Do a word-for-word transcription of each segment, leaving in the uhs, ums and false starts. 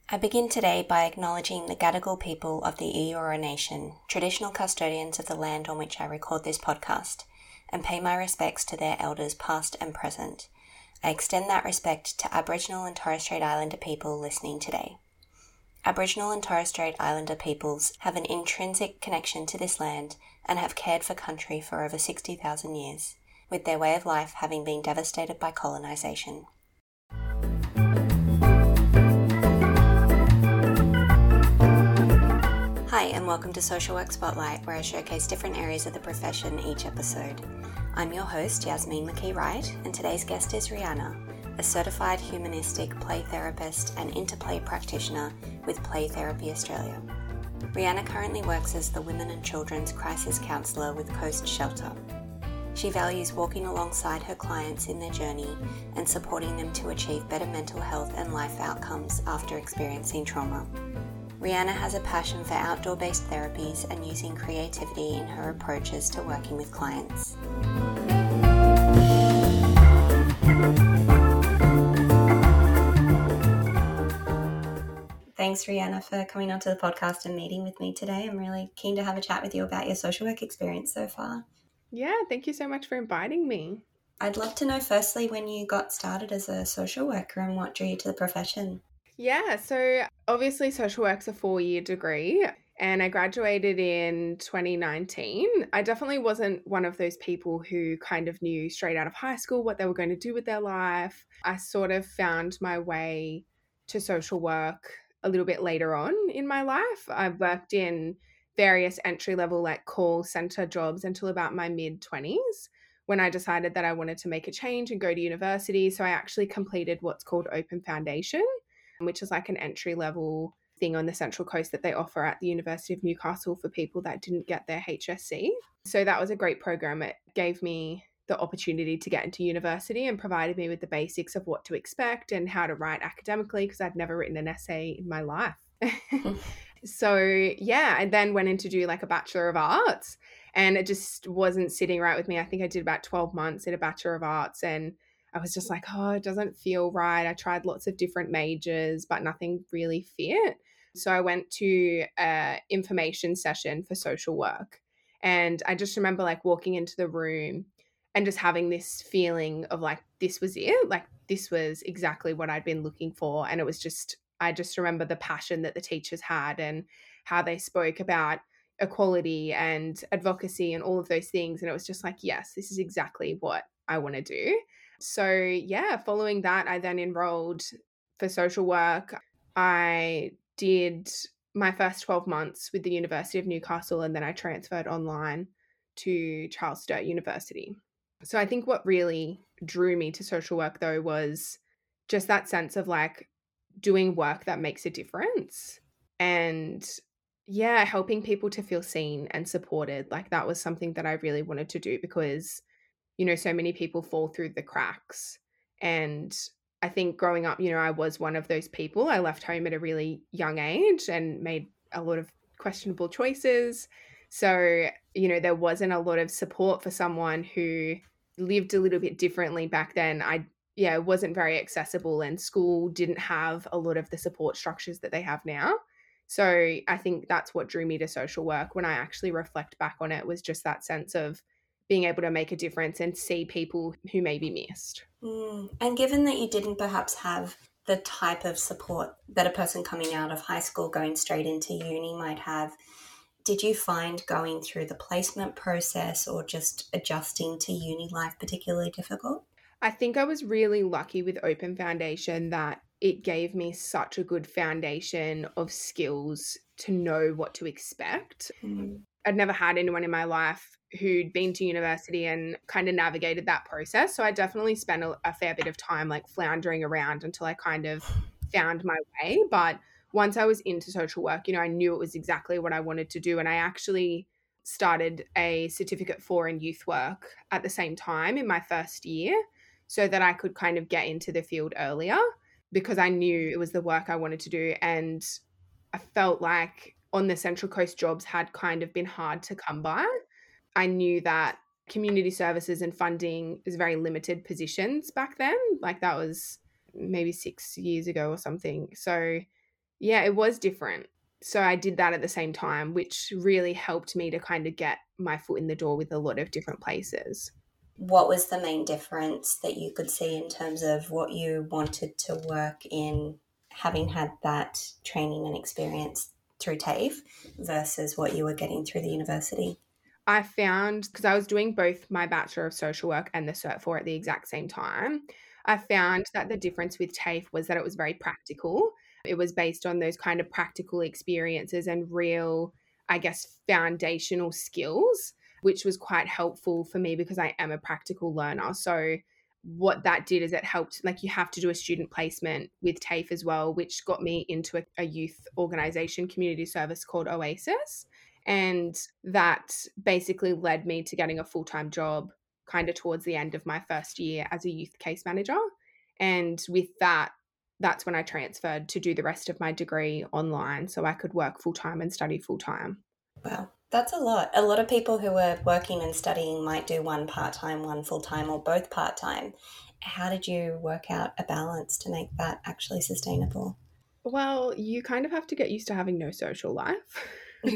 I begin today by acknowledging the Gadigal people of the Eora Nation, traditional custodians of the land on which I record this podcast, and pay my respects to their elders past and present. I extend that respect to Aboriginal and Torres Strait Islander people listening today. Aboriginal and Torres Strait Islander peoples have an intrinsic connection to this land and have cared for country for over sixty thousand years, with their way of life having been devastated by colonisation. Hi, and welcome to Social Work Spotlight, where I showcase different areas of the profession each episode. I'm your host, Yasmin McKee-Wright, and today's guest is Rihanna, a certified humanistic play therapist and interplay practitioner with Play Therapy Australia. Rihanna currently works as the Women and Children's Crisis Counsellor with Coast Shelter. She values walking alongside her clients in their journey and supporting them to achieve better mental health and life outcomes after experiencing trauma. Rihanna has a passion for outdoor-based therapies and using creativity in her approaches to working with clients. Thanks, Rihanna, for coming onto the podcast and meeting with me today. I'm really keen to have a chat with you about your social work experience so far. Yeah, thank you so much for inviting me. I'd love to know firstly when you got started as a social worker and what drew you to the profession. Yeah, so obviously social work's a four-year degree and I graduated in twenty nineteen. I definitely wasn't one of those people who kind of knew straight out of high school what they were going to do with their life. I sort of found my way to social work a little bit later on in my life. I've worked in various entry-level like call center jobs until about my mid-twenties when I decided that I wanted to make a change and go to university. So I actually completed what's called Open Foundation, which is like an entry-level thing on the Central Coast that they offer at the University of Newcastle for people that didn't get their H S C. So that was a great program. It gave me the opportunity to get into university and provided me with the basics of what to expect and how to write academically because I'd never written an essay in my life. So yeah, I then went in to do like a Bachelor of Arts and it just wasn't sitting right with me. I think I did about twelve months in a Bachelor of Arts and I was just like, oh, it doesn't feel right. I tried lots of different majors, but nothing really fit. So I went to an information session for social work. And I just remember like walking into the room and just having this feeling of like, this was it. Like this was exactly what I'd been looking for. And it was just, I just remember the passion that the teachers had and how they spoke about equality and advocacy and all of those things. And it was just like, yes, this is exactly what I want to do. So yeah, following that, I then enrolled for social work. I did my first twelve months with the University of Newcastle and then I transferred online to Charles Sturt University. So I think what really drew me to social work though was just that sense of like doing work that makes a difference and yeah, helping people to feel seen and supported. Like that was something that I really wanted to do because you know, so many people fall through the cracks. And I think growing up, you know, I was one of those people. I left home at a really young age and made a lot of questionable choices. So, you know, there wasn't a lot of support for someone who lived a little bit differently back then. I, yeah, it wasn't very accessible and school didn't have a lot of the support structures that they have now. So I think that's what drew me to social work when I actually reflect back on it was just that sense of being able to make a difference and see people who may be missed. Mm. And given that you didn't perhaps have the type of support that a person coming out of high school going straight into uni might have, did you find going through the placement process or just adjusting to uni life particularly difficult? I think I was really lucky with Open Foundation that it gave me such a good foundation of skills to know what to expect. Mm. I'd never had anyone in my life who'd been to university and kind of navigated that process. So I definitely spent a, a fair bit of time like floundering around until I kind of found my way. But once I was into social work, you know, I knew it was exactly what I wanted to do. And I actually started a certificate for in youth work at the same time in my first year so that I could kind of get into the field earlier because I knew it was the work I wanted to do. And I felt like on the Central Coast jobs had kind of been hard to come by. I knew that community services and funding is very limited positions back then. Like that was maybe six years ago or something. So Yeah, it was different. So I did that at the same time, which really helped me to kind of get my foot in the door with a lot of different places. What was the main difference that you could see in terms of what you wanted to work in, having had that training and experience through TAFE versus what you were getting through the university? I found, because I was doing both my Bachelor of Social Work and the Cert four at the exact same time, I found that the difference with TAFE was that it was very practical. It was based on those kind of practical experiences and real, I guess, foundational skills, which was quite helpful for me because I am a practical learner. So what that did is it helped, like you have to do a student placement with TAFE as well, which got me into a, a youth organisation community service called Oasis. And that basically led me to getting a full-time job kind of towards the end of my first year as a youth case manager. And with that, that's when I transferred to do the rest of my degree online so I could work full-time and study full-time. Wow, that's a lot. A lot of people who are working and studying might do one part-time, one full-time, or both part-time. How did you work out a balance to make that actually sustainable? Well, you kind of have to get used to having no social life.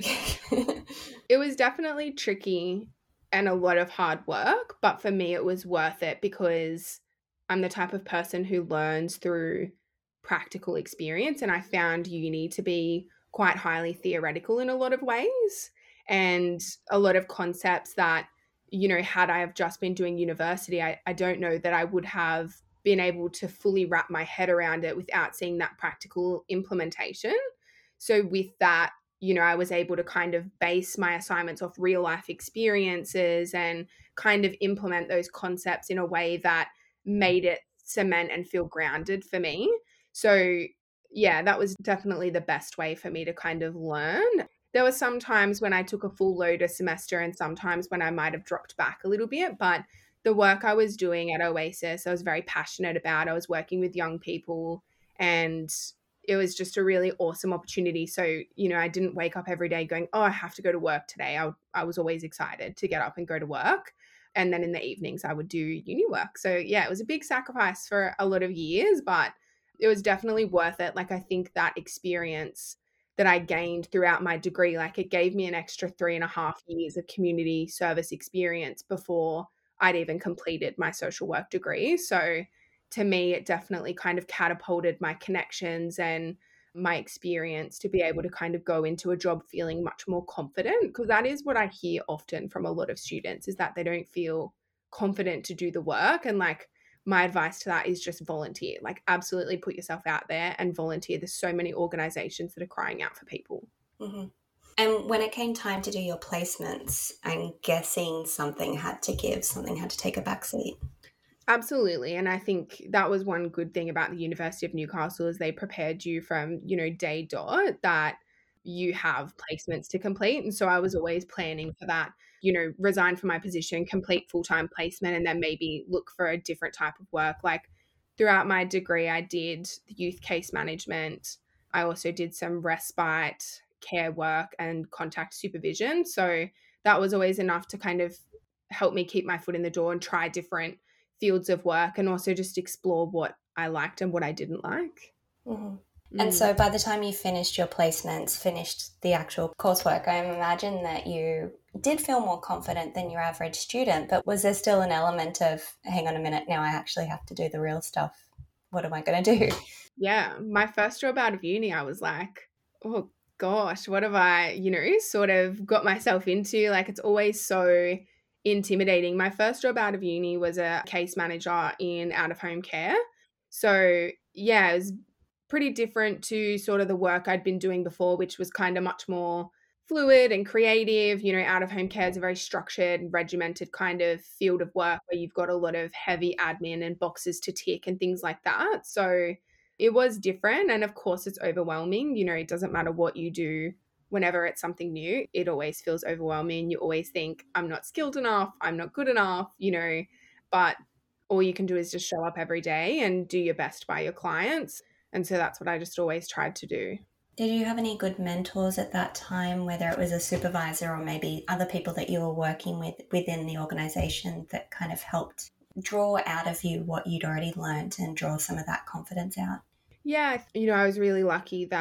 Okay. It was definitely tricky and a lot of hard work, but for me, it was worth it because I'm the type of person who learns through practical experience. And I found uni to be quite highly theoretical in a lot of ways and a lot of concepts that, you know, had I have just been doing university, I, I don't know that I would have been able to fully wrap my head around it without seeing that practical implementation. So with that, you know, I was able to kind of base my assignments off real life experiences and kind of implement those concepts in a way that made it cement and feel grounded for me. So, yeah, that was definitely the best way for me to kind of learn. There were some times when I took a full load a semester and sometimes when I might have dropped back a little bit, but the work I was doing at Oasis, I was very passionate about. I was working with young people and it was just a really awesome opportunity. So, you know, I didn't wake up every day going, oh, I have to go to work today. I, I was always excited to get up and go to work. And then in the evenings, I would do uni work. So, yeah, it was a big sacrifice for a lot of years, but it was definitely worth it. Like, I think that experience that I gained throughout my degree, like, it gave me an extra three and a half years of community service experience before I'd even completed my social work degree. So, to me, it definitely kind of catapulted my connections and my experience to be able to kind of go into a job feeling much more confident, because that is what I hear often from a lot of students is that they don't feel confident to do the work. And like my advice to that is just volunteer, like absolutely put yourself out there and volunteer. There's so many organizations that are crying out for people. Mm-hmm. And when it came time to do your placements, I'm guessing something had to give, something had to take a backseat. Absolutely. And I think that was one good thing about the University of Newcastle is they prepared you from, you know, day dot that you have placements to complete. And so I was always planning for that, you know, resign from my position, complete full-time placement, and then maybe look for a different type of work. Like throughout my degree, I did youth case management. I also did some respite care work and contact supervision. So that was always enough to kind of help me keep my foot in the door and try different fields of work and also just explore what I liked and what I didn't like. Mm-hmm. Mm. And so by the time you finished your placements, finished the actual coursework, I imagine that you did feel more confident than your average student, but was there still an element of, hang on a minute, now I actually have to do the real stuff? What am I going to do? Yeah, my first job out of uni, I was like, oh gosh, what have I, you know, sort of got myself into? Like it's always so intimidating. My first job out of uni was a case manager in out of home care. So, yeah, it was pretty different to sort of the work I'd been doing before, which was kind of much more fluid and creative. You know, out of home care is a very structured, regimented kind of field of work where you've got a lot of heavy admin and boxes to tick and things like that. So, it was different. And of course, it's overwhelming. You know, it doesn't matter what you do whenever it's something new, it always feels overwhelming. You always think, I'm not skilled enough, I'm not good enough, you know, but all you can do is just show up every day and do your best by your clients. And so that's what I just always tried to do. Did you have any good mentors at that time, whether it was a supervisor or maybe other people that you were working with within the organisation that kind of helped draw out of you what you'd already learned and draw some of that confidence out? Yeah, you know, I was really lucky that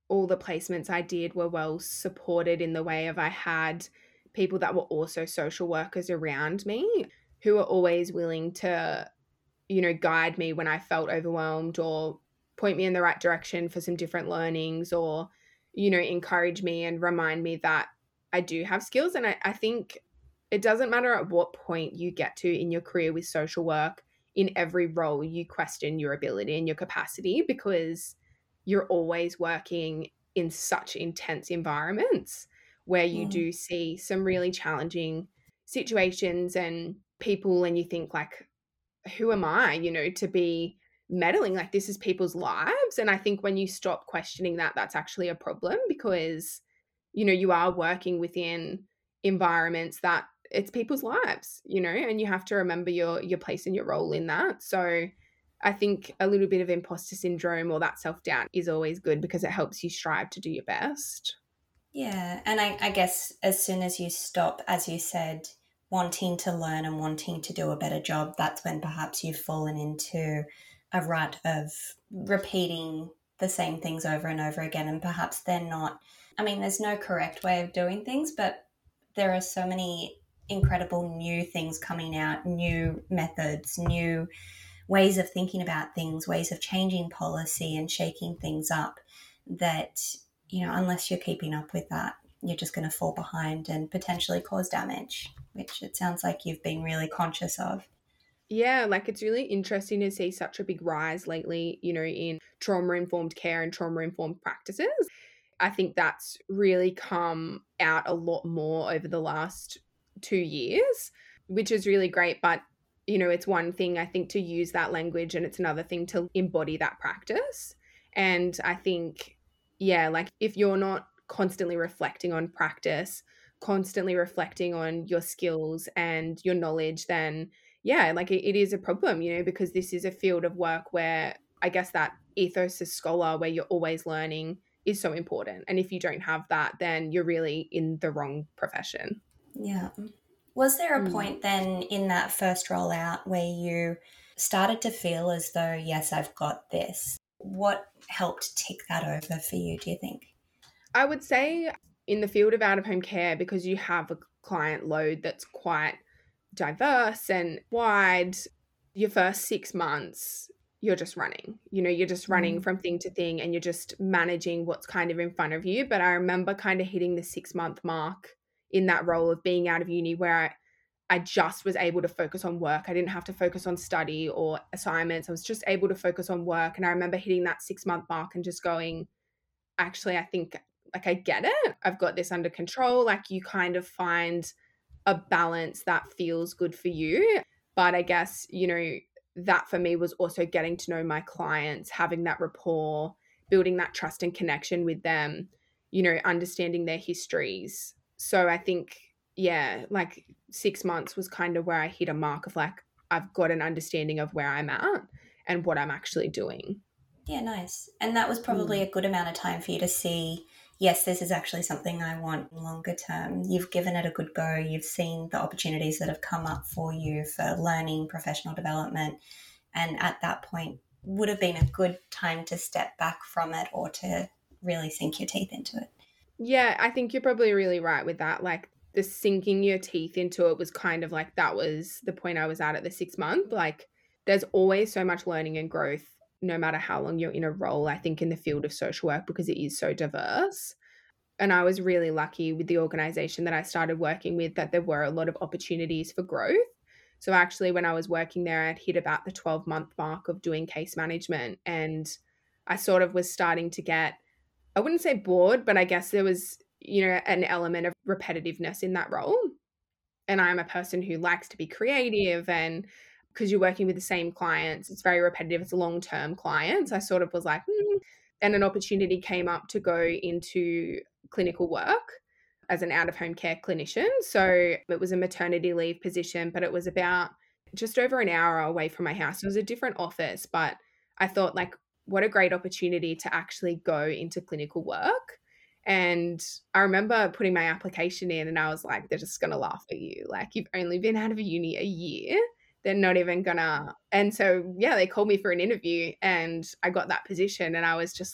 all the placements I did were well supported in the way of I had people that were also social workers around me who were always willing to, you know, guide me when I felt overwhelmed or point me in the right direction for some different learnings or, you know, encourage me and remind me that I do have skills. And I, I think it doesn't matter at what point you get to in your career with social work, in every role, you question your ability and your capacity because you're always working in such intense environments where you Mm. do see some really challenging situations and people, and you think like, who am I, you know, to be meddling? Like, this is people's lives. And I think when you stop questioning that, that's actually a problem because, you know, you are working within environments that it's people's lives, you know, and you have to remember your your place and your role in that. So I think a little bit of imposter syndrome or that self-doubt is always good because it helps you strive to do your best. Yeah, and I, I guess as soon as you stop, as you said, wanting to learn and wanting to do a better job, that's when perhaps you've fallen into a rut of repeating the same things over and over again. And perhaps they're not, I mean, there's no correct way of doing things, but there are so many incredible new things coming out, new methods, new ways of thinking about things, ways of changing policy and shaking things up that, you know, unless you're keeping up with that, you're just going to fall behind and potentially cause damage, which it sounds like you've been really conscious of. Yeah, like it's really interesting to see such a big rise lately, you know, in trauma-informed care and trauma-informed practices. I think that's really come out a lot more over the last two years, which is really great. But, you know, it's one thing, I think, to use that language and it's another thing to embody that practice. And I think, yeah, like if you're not constantly reflecting on practice, constantly reflecting on your skills and your knowledge, then yeah, like it, it is a problem, you know, because this is a field of work where I guess that ethos as scholar, where you're always learning, is so important. And if you don't have that, then you're really in the wrong profession. Yeah. Was there a Mm. point then in that first rollout where you started to feel as though, yes, I've got this? What helped tick that over for you, do you think? I would say in the field of out of home care, because you have a client load that's quite diverse and wide, your first six months, you're just running. You know, you're just running Mm. from thing to thing and you're just managing what's kind of in front of you. But I remember kind of hitting the six month mark in that role of being out of uni where I, I just was able to focus on work. I didn't have to focus on study or assignments. I was just able to focus on work. And I remember hitting that six month mark and just going, actually, I think like I get it. I've got this under control. Like you kind of find a balance that feels good for you. But I guess, you know, that for me was also getting to know my clients, having that rapport, building that trust and connection with them, you know, understanding their histories. So I think, yeah, like six months was kind of where I hit a mark of like, I've got an understanding of where I'm at and what I'm actually doing. Yeah, nice. And that was probably a good amount of time for you to see, yes, this is actually something I want longer term. You've given it a good go. You've seen the opportunities that have come up for you for learning, professional development. And at that point, would have been a good time to step back from it or to really sink your teeth into it. Yeah, I think you're probably really right with that. Like the sinking your teeth into it was kind of like that was the point I was at at the six month. Like there's always so much learning and growth no matter how long you're in a role, I think, in the field of social work because it is so diverse. And I was really lucky with the organization that I started working with that there were a lot of opportunities for growth. So actually, when I was working there, I'd hit about the twelve month mark of doing case management. And I sort of was starting to get, I wouldn't say bored, but I guess there was, you know, an element of repetitiveness in that role. And I'm a person who likes to be creative, and because you're working with the same clients, it's very repetitive. It's long-term clients. I sort of was like, hmm. And an opportunity came up to go into clinical work as an out-of-home care clinician. So it was a maternity leave position, but it was about just over an hour away from my house. It was a different office, but I thought like, what a great opportunity to actually go into clinical work. And I remember putting my application in and I was like, they're just going to laugh at you. Like, you've only been out of uni a year. They're not even going to. And so, yeah, they called me for an interview and I got that position. And I was just like,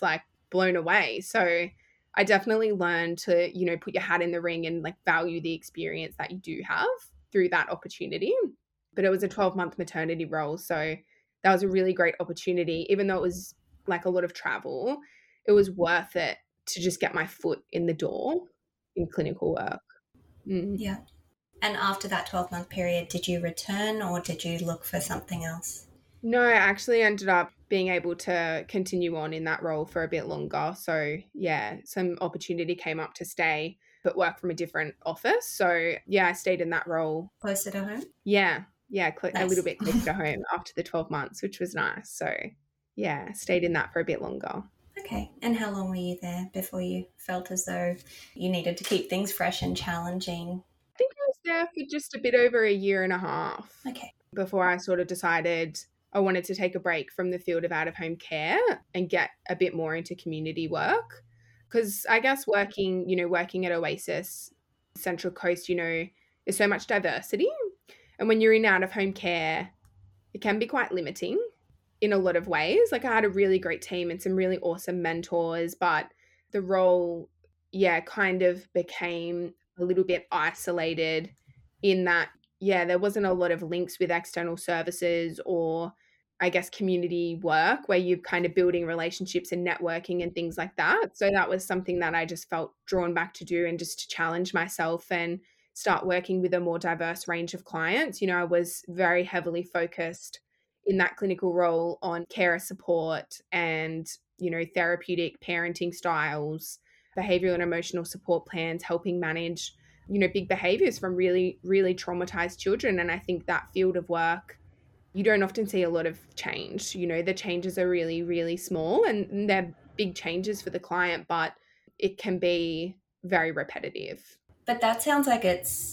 blown away. So I definitely learned to, you know, put your hat in the ring and like value the experience that you do have through that opportunity. But it was a twelve month maternity role. So that was a really great opportunity. Even though it was like a lot of travel, it was worth it to just get my foot in the door in clinical work. Mm. Yeah. And after that twelve month period, did you return or did you look for something else? No, I actually ended up being able to continue on in that role for a bit longer. So yeah, some opportunity came up to stay, but work from a different office. So yeah, I stayed in that role. Closer to home? Yeah. Yeah. Cl- Nice. A little bit closer to home after the twelve months, which was nice. So yeah, stayed in that for a bit longer. Okay. And how long were you there before you felt as though you needed to keep things fresh and challenging? I think I was there for just a bit over a year and a half. Okay. Before I sort of decided I wanted to take a break from the field of out-of-home care and get a bit more into community work. Because I guess working, you know, working at Oasis, Central Coast, you know, there's so much diversity. And when you're in out-of-home care, it can be quite limiting in a lot of ways. Like I had a really great team and some really awesome mentors, but the role, yeah, kind of became a little bit isolated in that, yeah, there wasn't a lot of links with external services or I guess community work where you're kind of building relationships and networking and things like that. So that was something that I just felt drawn back to do and just to challenge myself and start working with a more diverse range of clients. You know, I was very heavily focused in that clinical role on carer support and, you know, therapeutic parenting styles, behavioral and emotional support plans, helping manage, you know, big behaviors from really, really traumatized children. And I think that field of work, you don't often see a lot of change. You know, the changes are really, really small and they're big changes for the client, but it can be very repetitive. But that sounds like it's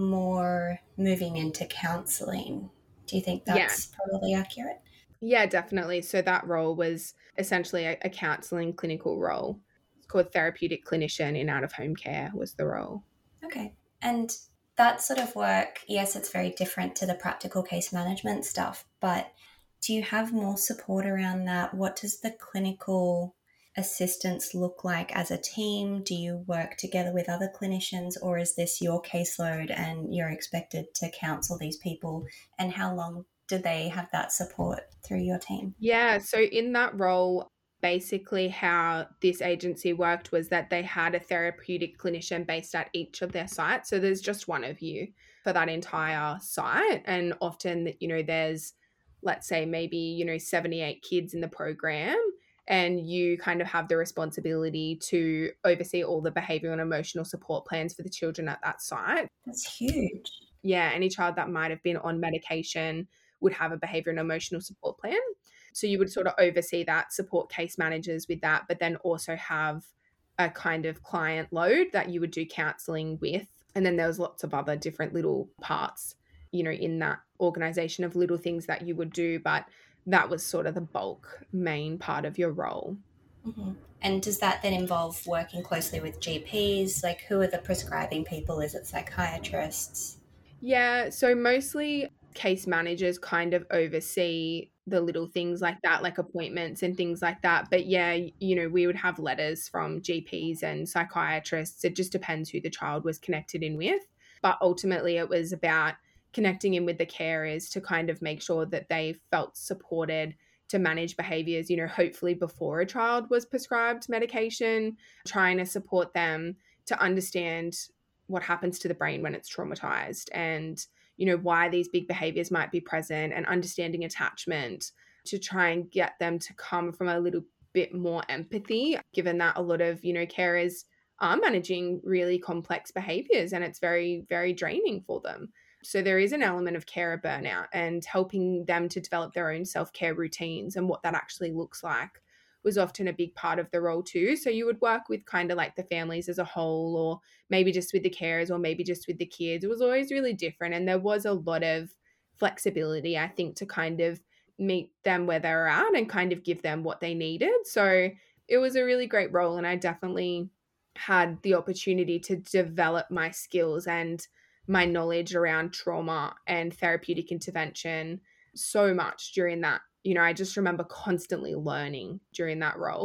more moving into counselling. Do you think that's yeah. probably accurate? Yeah, definitely. So that role was essentially a, a counselling clinical role. It's called therapeutic clinician in out-of-home care was the role. Okay. And that sort of work, yes, it's very different to the practical case management stuff, but do you have more support around that? What does the clinical assistance look like as a team? Do you work together with other clinicians or is this your caseload and you're expected to counsel these people? And how long do they have that support through your team? Yeah, so in that role, basically how this agency worked was that they had a therapeutic clinician based at each of their sites. So there's just one of you for that entire site. And often, you know, there's, let's say maybe, you know, seventy-eight kids in the program and you kind of have the responsibility to oversee all the behavioural and emotional support plans for the children at that site. That's huge. Yeah, any child that might have been on medication would have a behavioural and emotional support plan. So you would sort of oversee that, support case managers with that, but then also have a kind of client load that you would do counselling with. And then there was lots of other different little parts, you know, in that organisation of little things that you would do, but that was sort of the bulk main part of your role. Mm-hmm. And does that then involve working closely with G Ps? Like who are the prescribing people? Is it psychiatrists? Yeah, so mostly case managers kind of oversee the little things like that, like appointments and things like that. But yeah, you know, we would have letters from G Ps and psychiatrists. It just depends who the child was connected in with. But ultimately it was about connecting in with the carers to kind of make sure that they felt supported to manage behaviors, you know, hopefully before a child was prescribed medication, trying to support them to understand what happens to the brain when it's traumatized and, you know, why these big behaviors might be present and understanding attachment to try and get them to come from a little bit more empathy, given that a lot of, you know, carers are managing really complex behaviors and it's very, very draining for them. So there is an element of carer burnout and helping them to develop their own self-care routines and what that actually looks like was often a big part of the role too. So you would work with kind of like the families as a whole or maybe just with the carers or maybe just with the kids. It was always really different and there was a lot of flexibility, I think, to kind of meet them where they're at and kind of give them what they needed. So it was a really great role and I definitely had the opportunity to develop my skills and my knowledge around trauma and therapeutic intervention so much during that. You know, I just remember constantly learning during that role.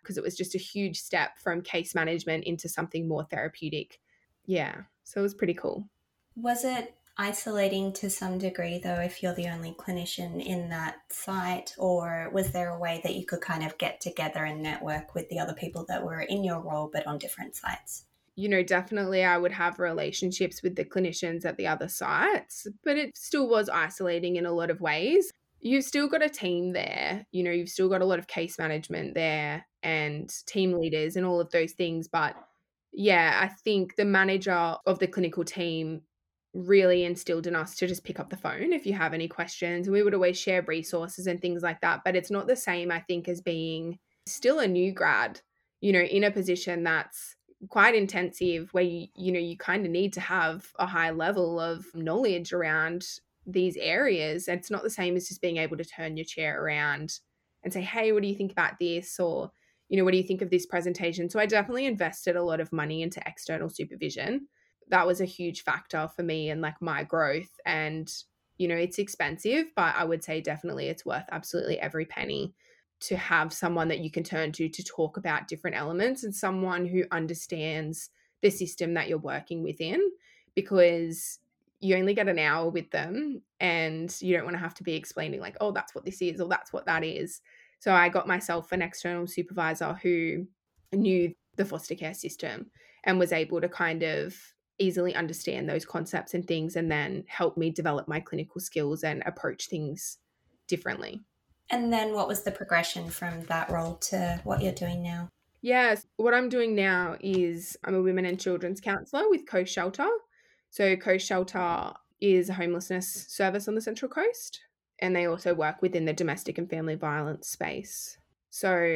because it was just a huge step from case management into something more therapeutic. Yeah, so it was pretty cool. Was it isolating to some degree, though, if you're the only clinician in that site, or was there a way that you could kind of get together and network with the other people that were in your role but on different sites? You know, definitely I would have relationships with the clinicians at the other sites, but it still was isolating in a lot of ways. You've still got a team there, you know, you've still got a lot of case management there and team leaders and all of those things. But yeah, I think the manager of the clinical team really instilled in us to just pick up the phone if you have any questions. We would always share resources and things like that. But it's not the same, I think, as being still a new grad, you know, in a position that's quite intensive where you, you know, you kind of need to have a high level of knowledge around these areas. It's not the same as just being able to turn your chair around and say, hey, what do you think about this? Or, you know, what do you think of this presentation? So I definitely invested a lot of money into external supervision. That was a huge factor for me and like my growth. And, you know, it's expensive, but I would say definitely it's worth absolutely every penny to have someone that you can turn to to talk about different elements and someone who understands the system that you're working within, because you only get an hour with them and you don't want to have to be explaining like, oh, that's what this is or that's what that is. So I got myself an external supervisor who knew the foster care system and was able to kind of easily understand those concepts and things and then help me develop my clinical skills and approach things differently. And then what was the progression from that role to what you're doing now? Yes, what I'm doing now is I'm a women and children's counsellor with Coast Shelter. So Coast Shelter is a homelessness service on the Central Coast, and they also work within the domestic and family violence space. So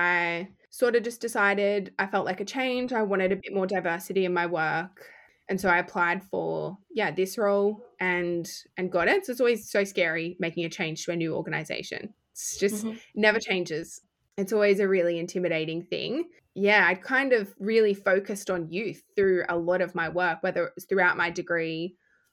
I sort of just decided I felt like a change. I wanted a bit more diversity in my work. And so I applied for, yeah, this role and and got it. So it's always so scary making a change to a new organization. It's just mm-hmm. never changes. It's always a really intimidating thing. Yeah, I kind of really focused on youth through a lot of my work, whether it was throughout my degree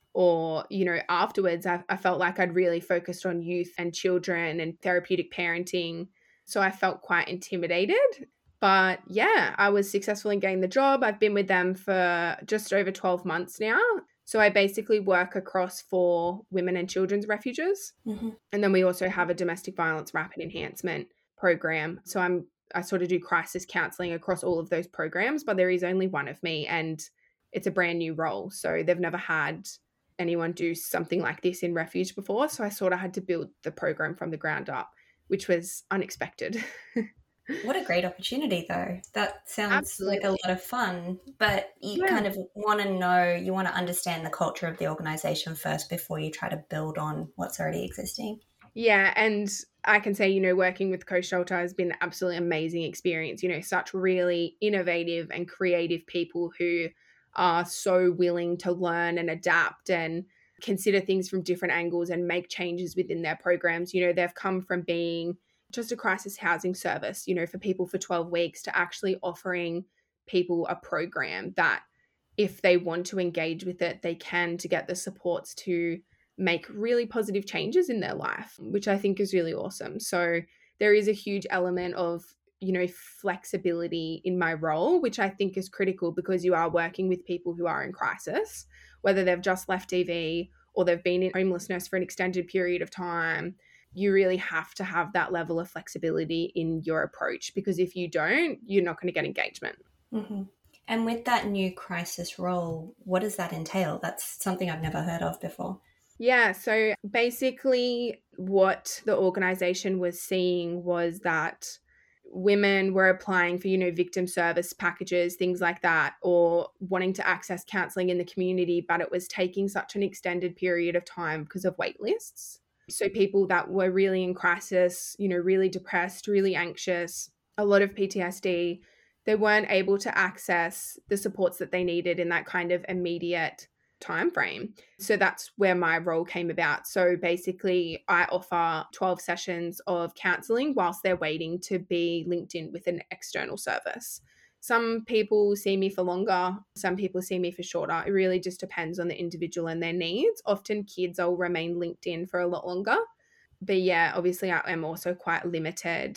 or, you know, afterwards. I, I felt like I'd really focused on youth and children and therapeutic parenting. So I felt quite intimidated. But yeah, I was successful in getting the job. I've been with them for just over twelve months now. So I basically work across four women and children's refuges. Mm-hmm. And then we also have a domestic violence rapid enhancement program. So I'm I sort of do crisis counselling across all of those programs, but there is only one of me and it's a brand new role. So they've never had anyone do something like this in refuge before. So I sort of had to build the program from the ground up, which was unexpected. What a great opportunity, though. That sounds Absolutely. Like a lot of fun, but you yeah. kind of want to know, you want to understand the culture of the organisation first before you try to build on what's already existing. Yeah, and I can say, you know, working with Coast Shelter has been an absolutely amazing experience. You know, such really innovative and creative people who are so willing to learn and adapt and consider things from different angles and make changes within their programs. You know, they've come from being just a crisis housing service, you know, for people for twelve weeks to actually offering people a program that if they want to engage with it, they can to get the supports to make really positive changes in their life, which I think is really awesome. So there is a huge element of, you know, flexibility in my role, which I think is critical because you are working with people who are in crisis, whether they've just left D V or they've been in homelessness for an extended period of time. You really have to have that level of flexibility in your approach because if you don't, you're not going to get engagement. Mm-hmm. And with that new crisis role, what does that entail? That's something I've never heard of before. Yeah, so basically what the organisation was seeing was that women were applying for, you know, victim service packages, things like that, or wanting to access counselling in the community, but it was taking such an extended period of time because of wait lists. So people that were really in crisis, you know, really depressed, really anxious, a lot of P T S D, they weren't able to access the supports that they needed in that kind of immediate time frame. So that's where my role came about. So basically I offer twelve sessions of counselling whilst they're waiting to be linked in with an external service. Some people see me for longer, some people see me for shorter. It really just depends on the individual and their needs. Often kids will remain linked in for a lot longer. But yeah, obviously I am also quite limited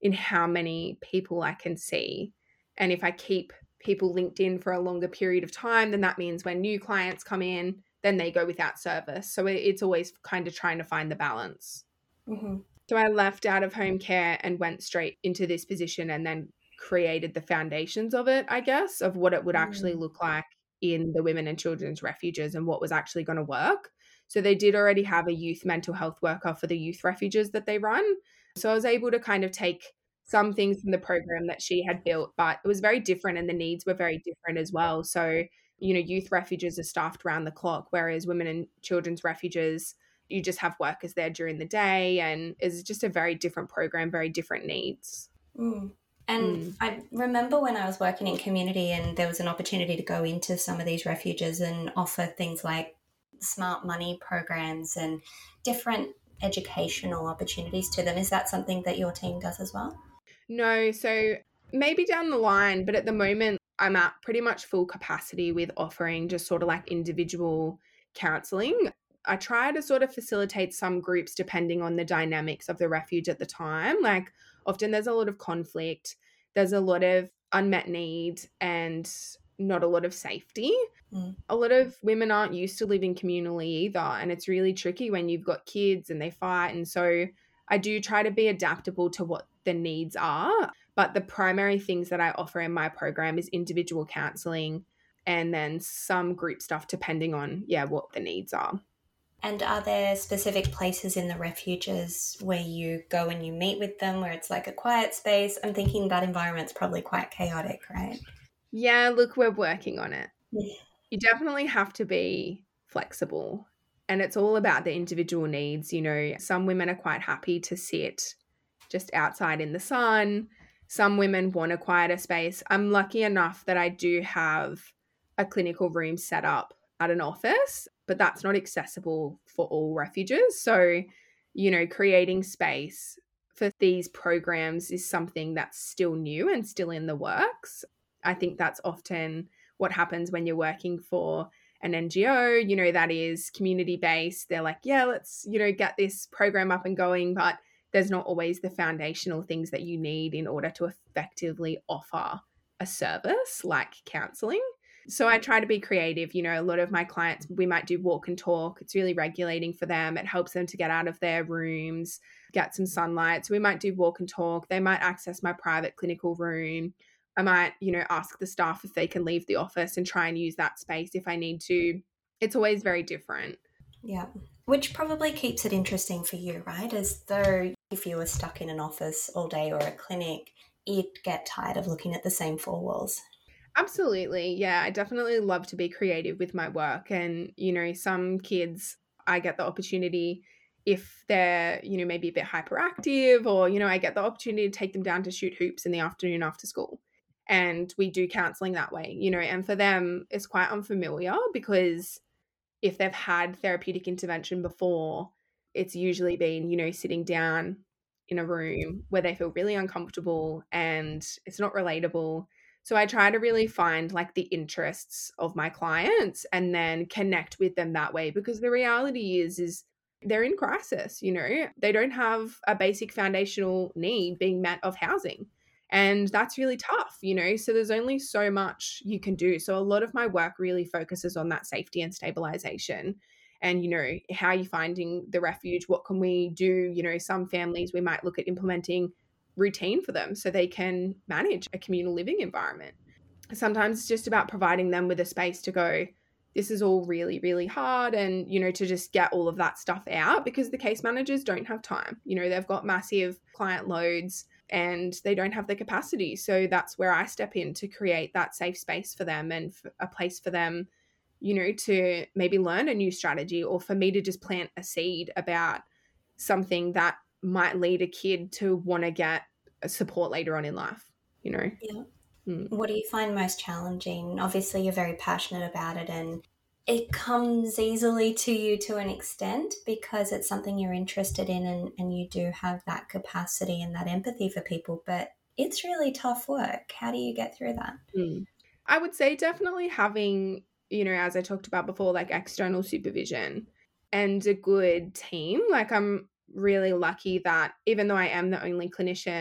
in how many people I can see. And if I keep people linked in for a longer period of time, then that means when new clients come in, then they go without service. So it's always kind of trying to find the balance. Mm-hmm. So I left out of home care and went straight into this position and then created the foundations of it, I guess, of what it would actually look like in the women and children's refuges and what was actually going to work. So they did already have a youth mental health worker for the youth refuges that they run. So I was able to kind of take some things from the program that she had built, but it was very different and the needs were very different as well. So, you know, youth refuges are staffed around the clock, whereas women and children's refuges, you just have workers there during the day, and it's just a very different program, very different needs. Mm. And mm. I remember when I was working in community and there was an opportunity to go into some of these refuges and offer things like smart money programs and different educational opportunities to them. Is that something that your team does as well? No, so maybe down the line, but at the moment I'm at pretty much full capacity with offering just sort of like individual counselling. I try to sort of facilitate some groups depending on the dynamics of the refuge at the time. Like often there's a lot of conflict, there's a lot of unmet need and not a lot of safety. Mm. A lot of women aren't used to living communally either, and it's really tricky when you've got kids and they fight. And so I do try to be adaptable to what the needs are, but the primary things that I offer in my program is individual counselling and then some group stuff depending on, yeah, what the needs are. And are there specific places in the refuges where you go and you meet with them, where it's like a quiet space? I'm thinking that environment's probably quite chaotic, right? Yeah, look, we're working on it. Yeah. You definitely have to be flexible, and it's all about the individual needs. You know, some women are quite happy to sit just outside in the sun. Some women want a quieter space. I'm lucky enough that I do have a clinical room set up at an office, but that's not accessible for all refuges. So, you know, creating space for these programs is something that's still new and still in the works. I think that's often what happens when you're working for an N G O, you know, that is community-based. They're like, yeah, let's, you know, get this program up and going, but there's not always the foundational things that you need in order to effectively offer a service like counselling. So I try to be creative. You know, a lot of my clients, we might do walk and talk. It's really regulating for them. It helps them to get out of their rooms, get some sunlight. So we might do walk and talk. They might access my private clinical room. I might, you know, ask the staff if they can leave the office and try and use that space if I need to. It's always very different. Yeah, which probably keeps it interesting for you, right? As though if you were stuck in an office all day or a clinic, you'd get tired of looking at the same four walls. Absolutely. Yeah, I definitely love to be creative with my work. And, you know, some kids, I get the opportunity if they're, you know, maybe a bit hyperactive, or, you know, I get the opportunity to take them down to shoot hoops in the afternoon after school. And we do counselling that way, you know, and for them, it's quite unfamiliar because if they've had therapeutic intervention before, it's usually been, you know, sitting down in a room where they feel really uncomfortable and it's not relatable. So I try to really find like the interests of my clients and then connect with them that way, because the reality is, is they're in crisis, you know, they don't have a basic foundational need being met of housing. And that's really tough, you know, so there's only so much you can do. So a lot of my work really focuses on that safety and stabilization. And, you know, how are you finding the refuge? What can we do? You know, some families, we might look at implementing routine for them so they can manage a communal living environment. Sometimes it's just about providing them with a space to go, this is all really, really hard. And, you know, to just get all of that stuff out, because the case managers don't have time. You know, they've got massive client loads and they don't have the capacity. So that's where I step in to create that safe space for them and a place for them, you know, to maybe learn a new strategy, or for me to just plant a seed about something that might lead a kid to want to get support later on in life, you know. Yeah. Mm. What do you find most challenging? Obviously, you're very passionate about it and it comes easily to you to an extent because it's something you're interested in, and, and you do have that capacity and that empathy for people, but it's really tough work. How do you get through that? Mm. I would say definitely having, you know, as I talked about before, like external supervision and a good team. Like I'm really lucky that even though I am the only clinician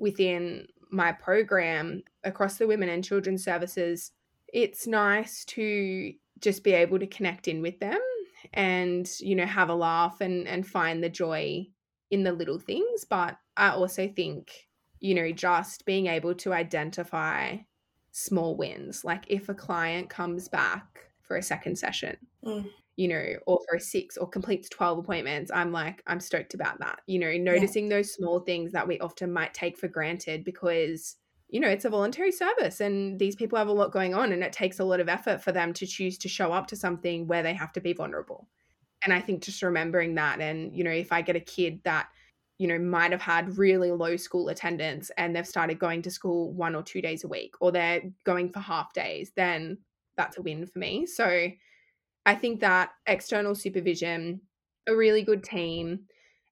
within my program across the women and children's services, it's nice to just be able to connect in with them and, you know, have a laugh and, and find the joy in the little things. But I also think, you know, just being able to identify small wins, like if a client comes back for a second session, Mm. you know, or for a six or completes twelve appointments, I'm like, I'm stoked about that. You know, noticing yeah. those small things that we often might take for granted because, you know, it's a voluntary service and these people have a lot going on and it takes a lot of effort for them to choose to show up to something where they have to be vulnerable. And I think just remembering that, and, you know, if I get a kid that, you know, might have had really low school attendance and they've started going to school one or two days a week, or they're going for half days, then that's a win for me. So I think that external supervision, a really good team,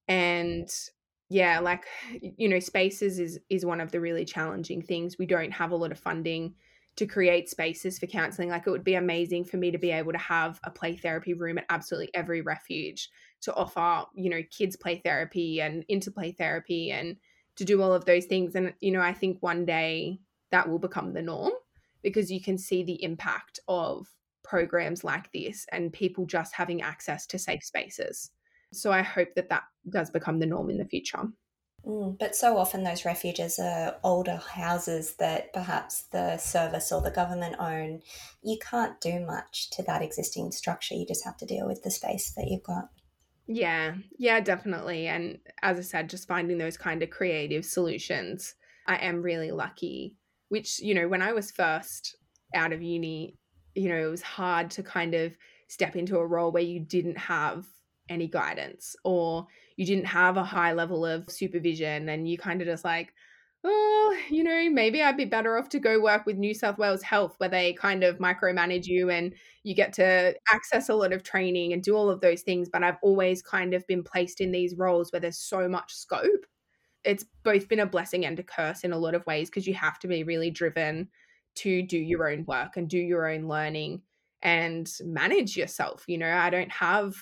and yeah, like, you know, spaces is is one of the really challenging things. We don't have a lot of funding to create spaces for counselling. Like, it would be amazing for me to be able to have a play therapy room at absolutely every refuge to offer, you know, kids play therapy and interplay therapy and to do all of those things. And, you know, I think one day that will become the norm because you can see the impact of programs like this and people just having access to safe spaces. So I hope that that does become the norm in the future. Mm, but so often those refuges are older houses that perhaps the service or the government own. You can't do much to that existing structure. You just have to deal with the space that you've got. Yeah, yeah, definitely. And as I said, just finding those kind of creative solutions. I am really lucky, which, you know, when I was first out of uni, you know, it was hard to kind of step into a role where you didn't have any guidance or you didn't have a high level of supervision and you kind of just like, oh, you know, maybe I'd be better off to go work with New South Wales Health where they kind of micromanage you and you get to access a lot of training and do all of those things. But I've always kind of been placed in these roles where there's so much scope. It's both been a blessing and a curse in a lot of ways because you have to be really driven to do your own work and do your own learning and manage yourself. You know, I don't have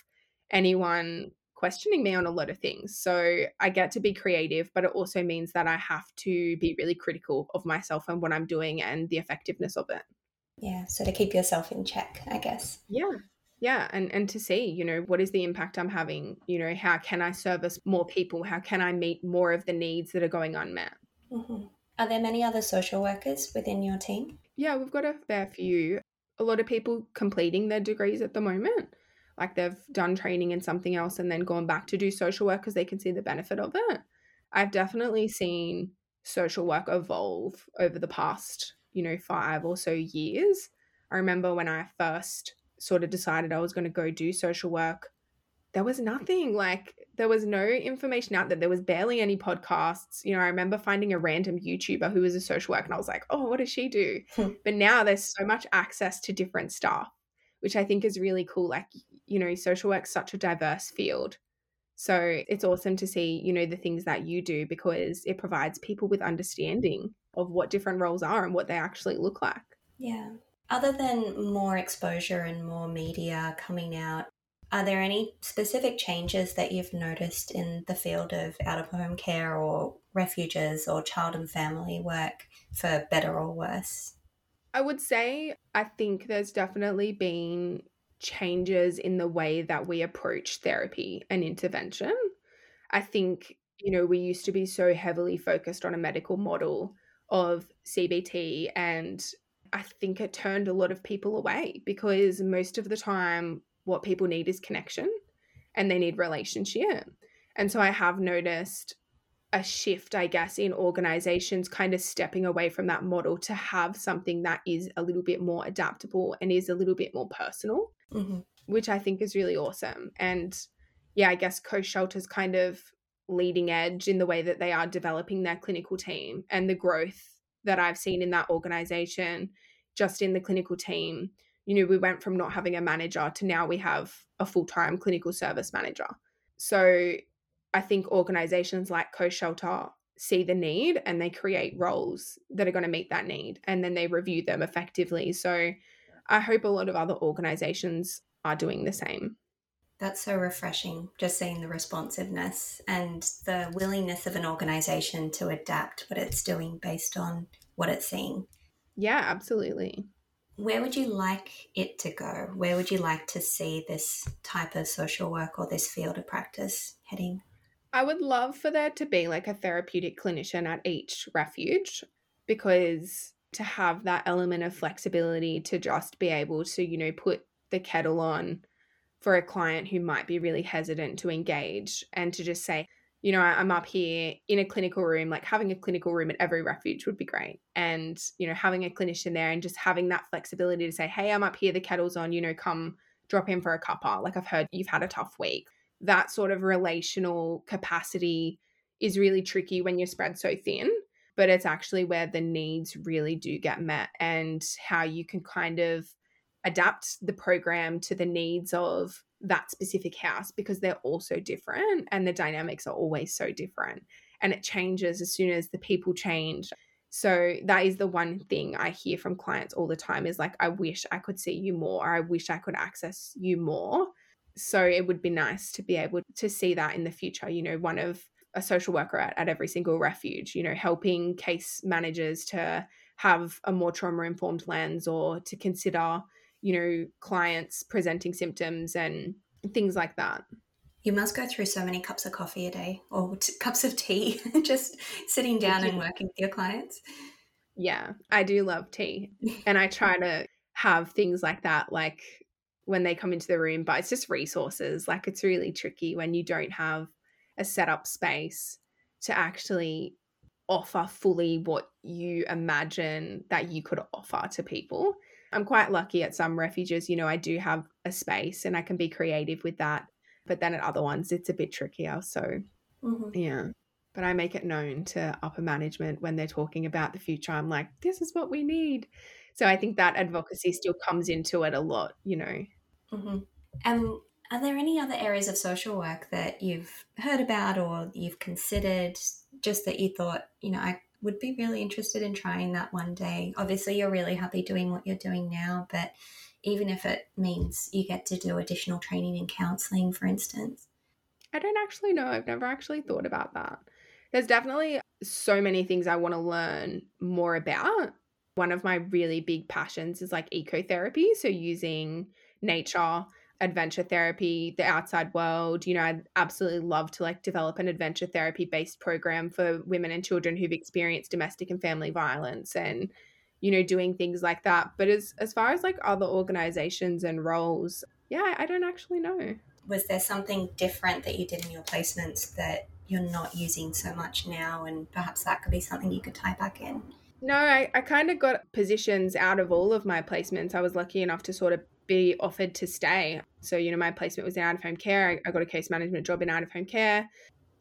anyone questioning me on a lot of things. So I get to be creative, but it also means that I have to be really critical of myself and what I'm doing and the effectiveness of it. Yeah, so to keep yourself in check, I guess. Yeah. Yeah, and and to see, you know, what is the impact I'm having? You know, how can I service more people? How can I meet more of the needs that are going unmet? Mm-hmm. Are there many other social workers within your team? Yeah, we've got a fair few. A lot of people completing their degrees at the moment. Like they've done training in something else and then gone back to do social work because they can see the benefit of it. I've definitely seen social work evolve over the past, you know, five or so years. I remember when I first sort of decided I was going to go do social work, there was nothing, like there was no information out there. There was barely any podcasts. You know, I remember finding a random YouTuber who was a social worker and I was like, oh, what does she do? But now there's so much access to different stuff, which I think is really cool. Like, you know, social work's such a diverse field. So it's awesome to see, you know, the things that you do because it provides people with understanding of what different roles are and what they actually look like. Yeah. Other than more exposure and more media coming out, are there any specific changes that you've noticed in the field of out-of-home care or refuges or child and family work for better or worse? I would say I think there's definitely been changes in the way that we approach therapy and intervention. I think, you know, we used to be so heavily focused on a medical model of C B T, and I think it turned a lot of people away because most of the time what people need is connection and they need relationship. And so I have noticed a shift, I guess, in organizations kind of stepping away from that model to have something that is a little bit more adaptable and is a little bit more personal, mm-hmm. which I think is really awesome. And yeah, I guess Coast Shelter's kind of leading edge in the way that they are developing their clinical team and the growth that I've seen in that organization, just in the clinical team. You know, we went from not having a manager to now we have a full-time clinical service manager. So I think organizations like Coast Shelter see the need and they create roles that are going to meet that need and then they review them effectively. So I hope a lot of other organizations are doing the same. That's so refreshing, just seeing the responsiveness and the willingness of an organisation to adapt what it's doing based on what it's seeing. Yeah, absolutely. Where would you like it to go? Where would you like to see this type of social work or this field of practice heading? I would love for there to be like a therapeutic clinician at each refuge, because to have that element of flexibility to just be able to, you know, put the kettle on for a client who might be really hesitant to engage, and to just say, you know, I'm up here in a clinical room, like having a clinical room at every refuge would be great. And, you know, having a clinician there and just having that flexibility to say, hey, I'm up here, the kettle's on, you know, come drop in for a cuppa. Like I've heard you've had a tough week. That sort of relational capacity is really tricky when you're spread so thin, but it's actually where the needs really do get met, and how you can kind of adapt the program to the needs of that specific house, because they're all so different and the dynamics are always so different, and it changes as soon as the people change. So that is the one thing I hear from clients all the time is like, I wish I could see you more, or I wish I could access you more. So it would be nice to be able to see that in the future, you know, one of a social worker at, at every single refuge, you know, helping case managers to have a more trauma-informed lens, or to consider, you know, clients presenting symptoms and things like that. You must go through so many cups of coffee a day, or t- cups of tea, just sitting down and working with your clients. Yeah, I do love tea. And I try to have things like that, like when they come into the room, but it's just resources. Like it's really tricky when you don't have a set up space to actually offer fully what you imagine that you could offer to people. I'm quite lucky at some refuges, you know, I do have a space and I can be creative with that. But then at other ones, it's a bit trickier. So, mm-hmm. yeah. But I make it known to upper management when they're talking about the future. I'm like, this is what we need. So I think that advocacy still comes into it a lot, you know. Mm-hmm. And are there any other areas of social work that you've heard about or you've considered, just that you thought, you know, I would be really interested in trying that one day? Obviously, you're really happy doing what you're doing now, but even if it means you get to do additional training in counselling, for instance. I don't actually know. I've never actually thought about that. There's definitely so many things I want to learn more about. One of my really big passions is like ecotherapy. So using nature, adventure therapy, the outside world. You know, I'd absolutely love to like develop an adventure therapy based program for women and children who've experienced domestic and family violence, and, you know, doing things like that. But as, as far as like other organizations and roles, yeah, I don't actually know. Was there something different that you did in your placements that you're not using so much now, and perhaps that could be something you could tie back in? No, I, I kind of got positions out of all of my placements. I was lucky enough to sort of be offered to stay. So, you know, my placement was in out-of-home care. I, I got a case management job in out-of-home care.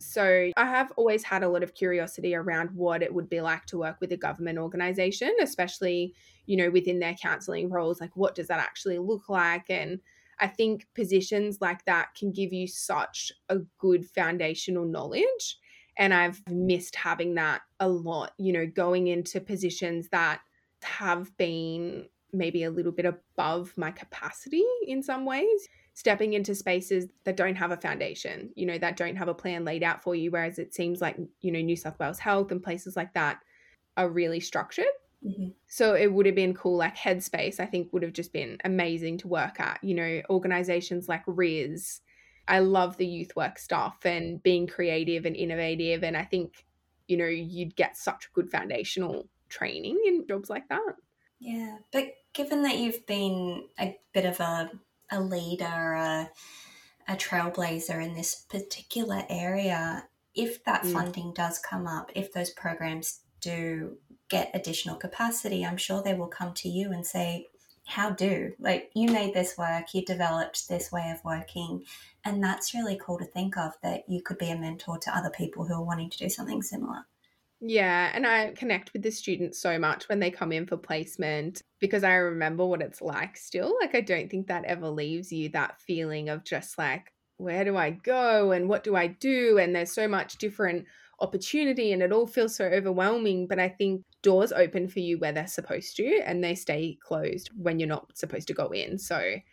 So I have always had a lot of curiosity around what it would be like to work with a government organisation, especially, you know, within their counselling roles. Like, what does that actually look like? And I think positions like that can give you such a good foundational knowledge. And I've missed having that a lot, you know, going into positions that have been maybe a little bit above my capacity in some ways, stepping into spaces that don't have a foundation, you know, that don't have a plan laid out for you. Whereas it seems like, you know, New South Wales Health and places like that are really structured. Mm-hmm. So it would have been cool. Like Headspace, I think would have just been amazing to work at, you know, organizations like R I S. I love the youth work stuff and being creative and innovative. And I think, you know, you'd get such good foundational training in jobs like that. Yeah. But given that you've been a bit of a, a leader, a, a trailblazer in this particular area, if that mm. funding does come up, if those programs do get additional capacity, I'm sure they will come to you and say, how do? Like, you made this work, you developed this way of working, and that's really cool to think of, that you could be a mentor to other people who are wanting to do something similar. Yeah, and I connect with the students so much when they come in for placement, because I remember what it's like still. Like, I don't think that ever leaves you, that feeling of just like, where do I go and what do I do? And there's so much different opportunity and it all feels so overwhelming. But I think doors open for you where they're supposed to, and they stay closed when you're not supposed to go in. So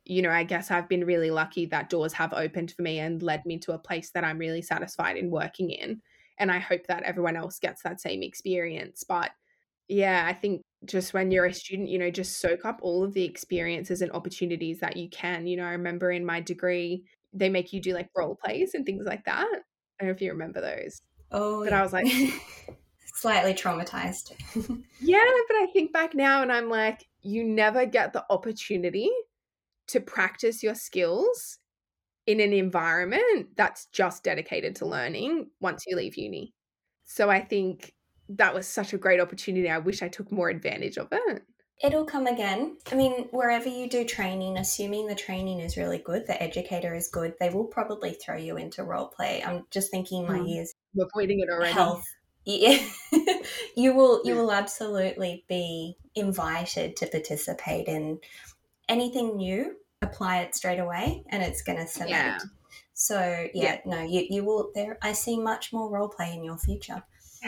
you know, I guess I've been really lucky that doors have opened for me and led me to a place that I'm really satisfied in working in. And I hope that everyone else gets that same experience. But yeah, I think just when you're a student, you know, just soak up all of the experiences and opportunities that you can. You know, I remember in my degree, they make you do like role plays and things like that. I don't know if you remember those. Oh, But I yeah. was like, Slightly traumatized. yeah, but I think back now and I'm like, you never get the opportunity to practice your skills in an environment that's just dedicated to learning once you leave uni. So I think that was such a great opportunity. I wish I took more advantage of it. It'll come again. I mean, wherever you do training, assuming the training is really good, the educator is good, they will probably throw you into role play. I'm just thinking my Mm. years. We're avoiding it already. Health. Yeah. you will you will absolutely be invited to participate in anything new. Apply it straight away and it's going to cement. Yeah. So yeah, Yeah. no, you, you will there. I see much more role play in your future.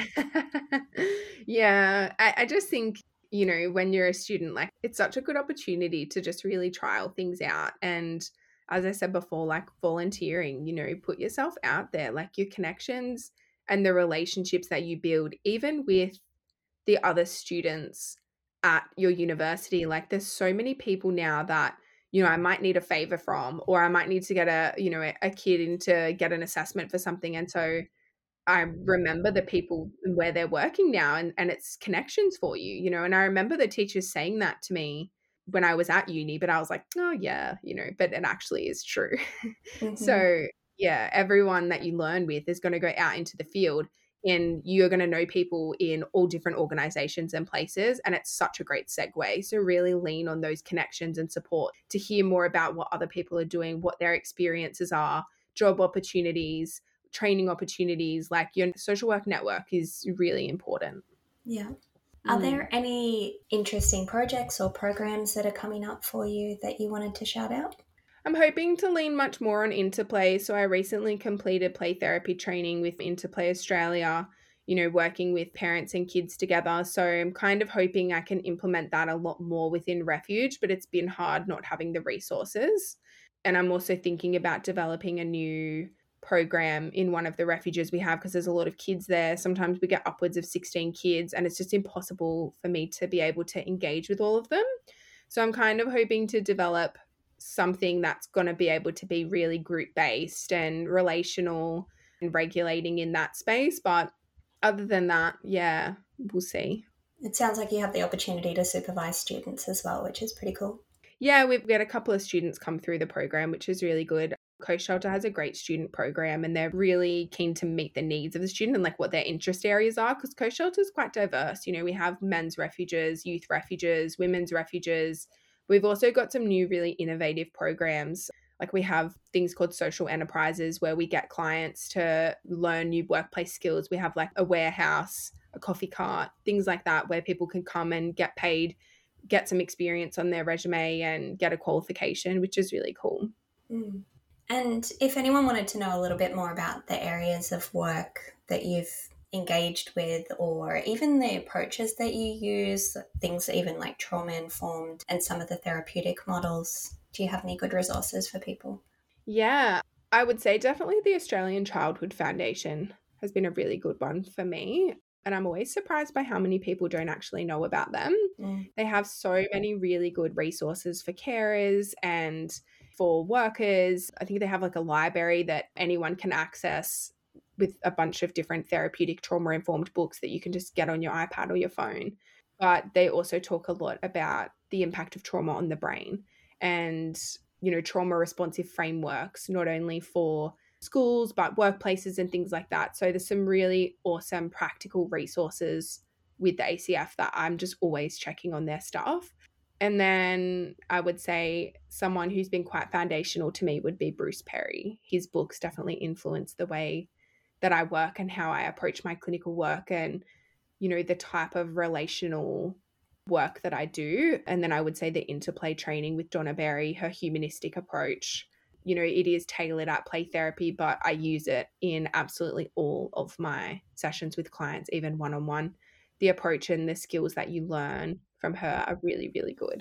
yeah. I, I just think, you know, when you're a student, like it's such a good opportunity to just really trial things out. And as I said before, like volunteering, you know, put yourself out there, like your connections and the relationships that you build, even with the other students at your university. Like there's so many people now that, you know, I might need a favor from, or I might need to get a, you know, a, a kid in to get an assessment for something. And so I remember the people where they're working now, and, and it's connections for you, you know. And I remember the teachers saying that to me when I was at uni, but I was like, oh yeah, you know, but it actually is true. Mm-hmm. So yeah, everyone that you learn with is going to go out into the field and you're going to know people in all different organizations and places. And it's such a great segue. So really lean on those connections and support to hear more about what other people are doing, what their experiences are, job opportunities, training opportunities. Like your social work network is really important. Yeah. Are Mm. there any interesting projects or programs that are coming up for you that you wanted to shout out? I'm hoping to lean much more on Interplay. So I recently completed play therapy training with Interplay Australia, you know, working with parents and kids together. So I'm kind of hoping I can implement that a lot more within Refuge, but it's been hard not having the resources. And I'm also thinking about developing a new program in one of the refuges we have because there's a lot of kids there. Sometimes we get upwards of sixteen kids and it's just impossible for me to be able to engage with all of them. So I'm kind of hoping to develop something that's going to be able to be really group based and relational and regulating in that space. But other than that, yeah, we'll see. It sounds like you have the opportunity to supervise students as well, which is pretty cool. Yeah, we've got a couple of students come through the program, which is really good. Coast Shelter has a great student program and they're really keen to meet the needs of the student and like what their interest areas are because Coast Shelter is quite diverse. You know, we have men's refuges, youth refuges, women's refuges. We've also got some new really innovative programs. Like we have things called social enterprises where we get clients to learn new workplace skills. We have like a warehouse, a coffee cart, things like that where people can come and get paid, get some experience on their resume and get a qualification, which is really cool. Mm. And if anyone wanted to know a little bit more about the areas of work that you've engaged with or even the approaches that you use, things even like trauma-informed and some of the therapeutic models, do you have any good resources for people? Yeah, I would say definitely the Australian Childhood Foundation has been a really good one for me. And I'm always surprised by how many people don't actually know about them. Mm. They have so many really good resources for carers and for workers. I think they have like a library that anyone can access with a bunch of different therapeutic trauma-informed books that you can just get on your iPad or your phone. But they also talk a lot about the impact of trauma on the brain and, you know, trauma responsive frameworks, not only for schools, but workplaces and things like that. So there's some really awesome practical resources with the A C F that I'm just always checking on their stuff. And then I would say someone who's been quite foundational to me would be Bruce Perry. His books definitely influence the way that I work and how I approach my clinical work and, you know, the type of relational work that I do. And then I would say the interplay training with Donna Berry, her humanistic approach. You know, it is tailored at play therapy, but I use it in absolutely all of my sessions with clients, even one-on-one. The approach and the skills that you learn from her are really, really good.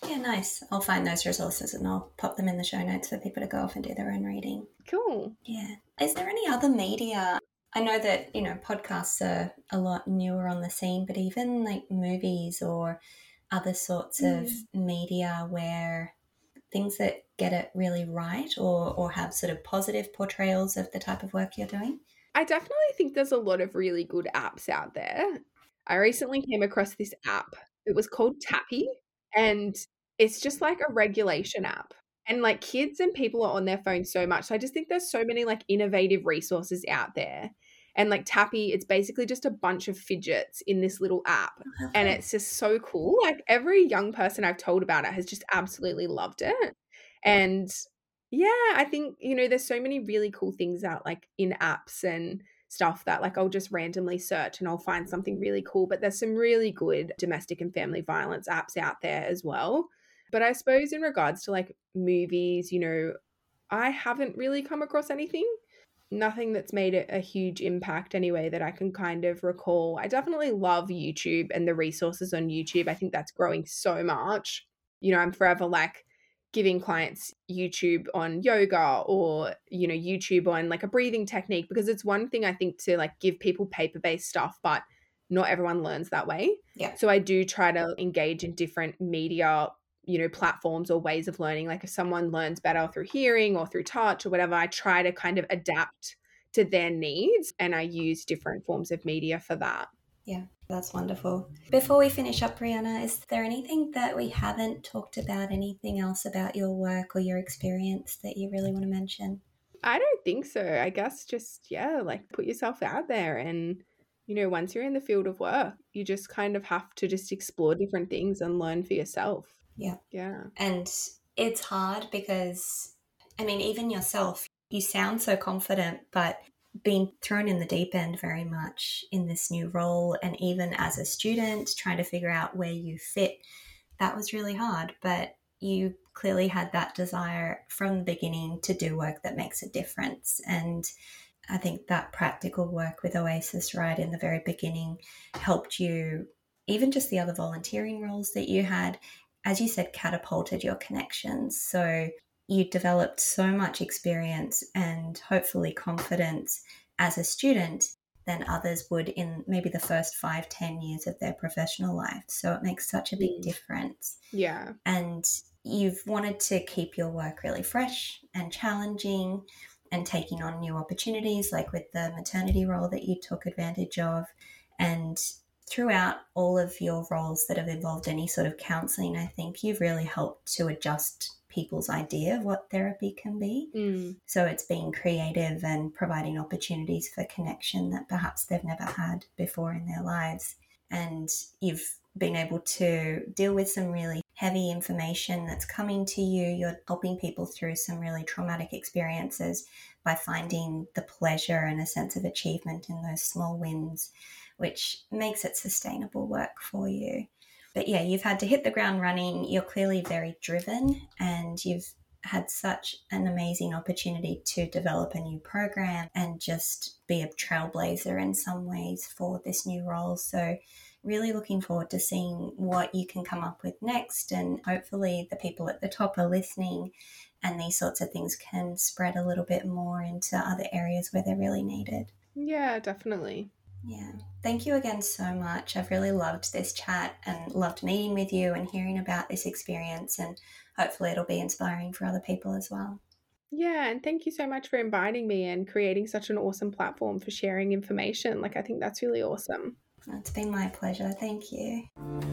Yeah, nice. I'll find those resources and I'll pop them in the show notes for people to go off and do their own reading. Cool. Yeah. Is there any other media? I know that, you know, podcasts are a lot newer on the scene, but even like movies or other sorts mm. of media where things that get it really right or, or have sort of positive portrayals of the type of work you're doing? I definitely think there's a lot of really good apps out there. I recently came across this app. It was called Tappy, and it's just like a regulation app. And like kids and people are on their phones so much. So I just think there's so many like innovative resources out there. And like Tappy, it's basically just a bunch of fidgets in this little app. Okay. And it's just so cool. Like every young person I've told about it has just absolutely loved it. And yeah, I think, you know, there's so many really cool things out like in apps and stuff that like I'll just randomly search and I'll find something really cool. But there's some really good domestic and family violence apps out there as well. But I suppose in regards to like movies, you know, I haven't really come across anything. Nothing that's made a huge impact anyway that I can kind of recall. I definitely love YouTube and the resources on YouTube. I think that's growing so much. You know, I'm forever like giving clients YouTube on yoga or, you know, YouTube on like a breathing technique, because it's one thing I think to like give people paper-based stuff, but not everyone learns that way. Yeah. So I do try to engage in different media, you know, platforms or ways of learning. Like if someone learns better through hearing or through touch or whatever, I try to kind of adapt to their needs and I use different forms of media for that. Yeah, that's wonderful. Before we finish up, Rihanna, is there anything that we haven't talked about, anything else about your work or your experience that you really want to mention? I don't think so. I guess just, yeah, like put yourself out there and, you know, once you're in the field of work, you just kind of have to just explore different things and learn for yourself. Yeah. Yeah. And it's hard because, I mean, even yourself, you sound so confident, but being thrown in the deep end very much in this new role, and even as a student trying to figure out where you fit, that was really hard. But you clearly had that desire from the beginning to do work that makes a difference. And I think that practical work with Oasis right in the very beginning helped you, even just the other volunteering roles that you had, as you said, catapulted your connections. So you developed so much experience and hopefully confidence as a student than others would in maybe the first five, ten years of their professional life. So it makes such a big mm. difference. Yeah. And you've wanted to keep your work really fresh and challenging and taking on new opportunities, like with the maternity role that you took advantage of. And throughout all of your roles that have involved any sort of counselling, I think you've really helped to adjust people's idea of what therapy can be. Mm. So it's being creative and providing opportunities for connection that perhaps they've never had before in their lives. And you've been able to deal with some really heavy information that's coming to you. You're helping people through some really traumatic experiences by finding the pleasure and a sense of achievement in those small wins, which makes it sustainable work for you. But yeah, you've had to hit the ground running. You're clearly very driven and you've had such an amazing opportunity to develop a new program and just be a trailblazer in some ways for this new role. So really looking forward to seeing what you can come up with next, and hopefully the people at the top are listening and these sorts of things can spread a little bit more into other areas where they're really needed. Yeah, definitely. Yeah. Thank you again so much. I've really loved this chat and loved meeting with you and hearing about this experience, and hopefully it'll be inspiring for other people as well. Yeah, and thank you so much for inviting me and creating such an awesome platform for sharing information. Like, I think that's really awesome. It's been my pleasure. Thank you.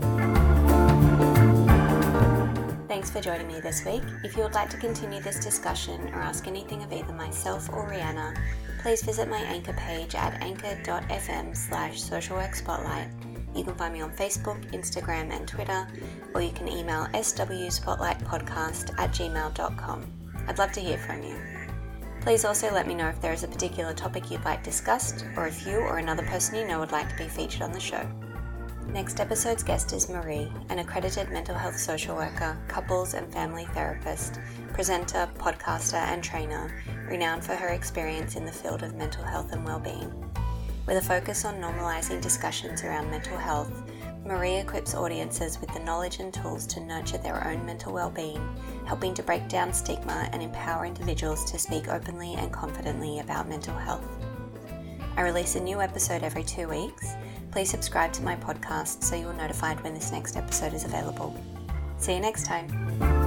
Thanks for joining me this week. If you would like to continue this discussion or ask anything of either myself or Rihanna, please visit my Anchor page at anchor.fm slash social work spotlight. You can find me on Facebook, Instagram and Twitter, or you can email swspotlightpodcast at gmail dot com. I'd love to hear from you. Please also let me know if there is a particular topic you'd like discussed, or if you or another person you know would like to be featured on the show. Next episode's guest is Marie, an accredited mental health social worker, couples and family therapist, presenter, podcaster and trainer, renowned for her experience in the field of mental health and well-being. With a focus on normalising discussions around mental health, Marie equips audiences with the knowledge and tools to nurture their own mental well-being, helping to break down stigma and empower individuals to speak openly and confidently about mental health. I release a new episode every two weeks. Please subscribe to my podcast so you're notified when this next episode is available. See you next time.